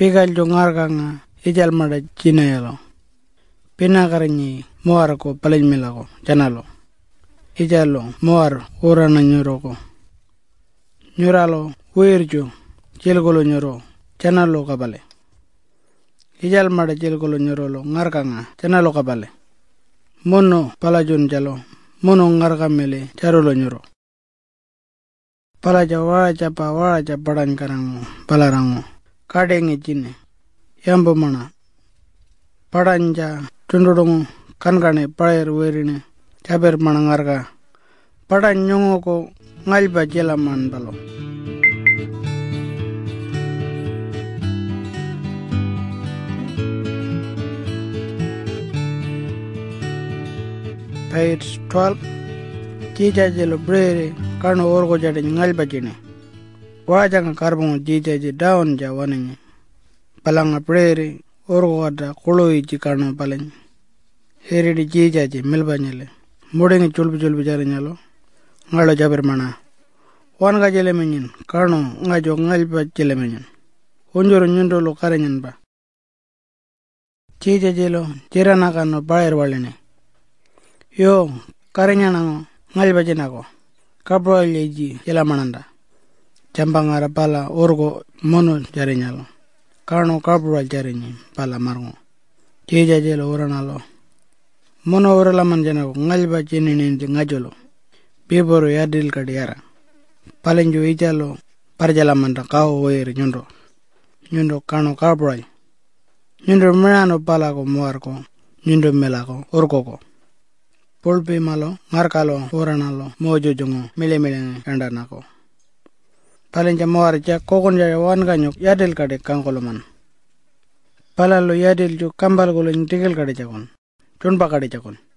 Pigal jo ngarga nga ijal mada cina yalo. Pinakaranyi muar ko palin milako janalo. Ijalo muar urana nyoro ko. Nyuralo wirjo jilgolo nyoro janalo kabale. Ijal mada jilgolo nyoro lo ngarga nga janalo kabale. Mono palajon jalo mono ngarga mele jarolo nyoro. Palaja waraja padan karango palarango. Kadenge jine yambo mana padanja tundudungu kankane palayer werine jaber mana ngarga padan nyongo ko ngalba jelaman balo. Page 12 Jija jelo brere kano orgo jade ngalba jine wajanga karbon jijaji down ja wanenye palanga preri orgo ada koloi jikano paleng heridi jijaji milbanyele mudengi chulbi jare nyalo ngalo jaber mana wanga jele menyen kano ngajo ngalba jele menyen onjoro nyundo lo karenyen ba jijaji lo jirana kano bayer walene yo karenyana ngalba jenako kabro leji jela mananda Jambangara pala orgo mono jarinyalo. Karno kabura jarinyi pala margo. Jija jelo uranalo. Mono urala manjanako ngalba jini ninti ngajolo. Biboro yadil kadiyara. Palenjo ijalo parjala manda kao oyer nyundo. Nyundo karno kabura. Nyundo mirano pala ko muarko. Nyundo melako orgo ko. Pulpi malo ngarkalo uranalo mojo jongo mele endanako. Palenja mawarja kokon jaya wan ganyok yadel kade kangkoloman. Palalo yadel jo kambal golo ntigel kade jakon. Chunpa kade jakon.